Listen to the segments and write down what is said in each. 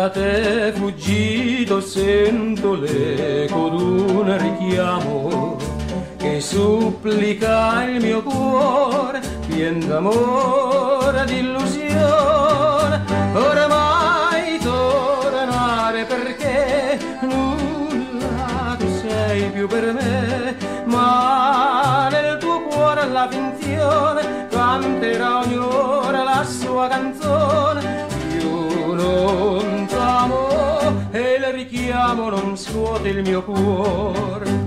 te fuggito sento l'eco d'un richiamo che supplica il mio cuore pien d'amore, d'illusione. Ormai tornare perché nulla tu sei più per me, ma nel tuo cuore la finzione canterà ogni ora la sua canzone. Io non t'amo e il richiamo non scuote il mio cuore.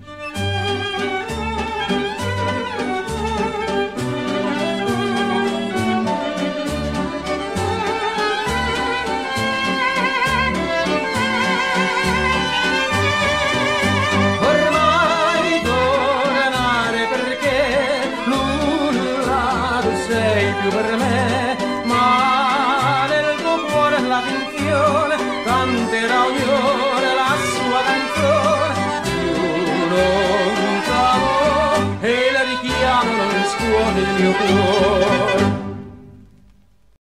Più per me, ma nel tuo cuore la finzione canterà ogni ora la sua canzone. Io non t'amo e il richiamo non scuote il mio cuore.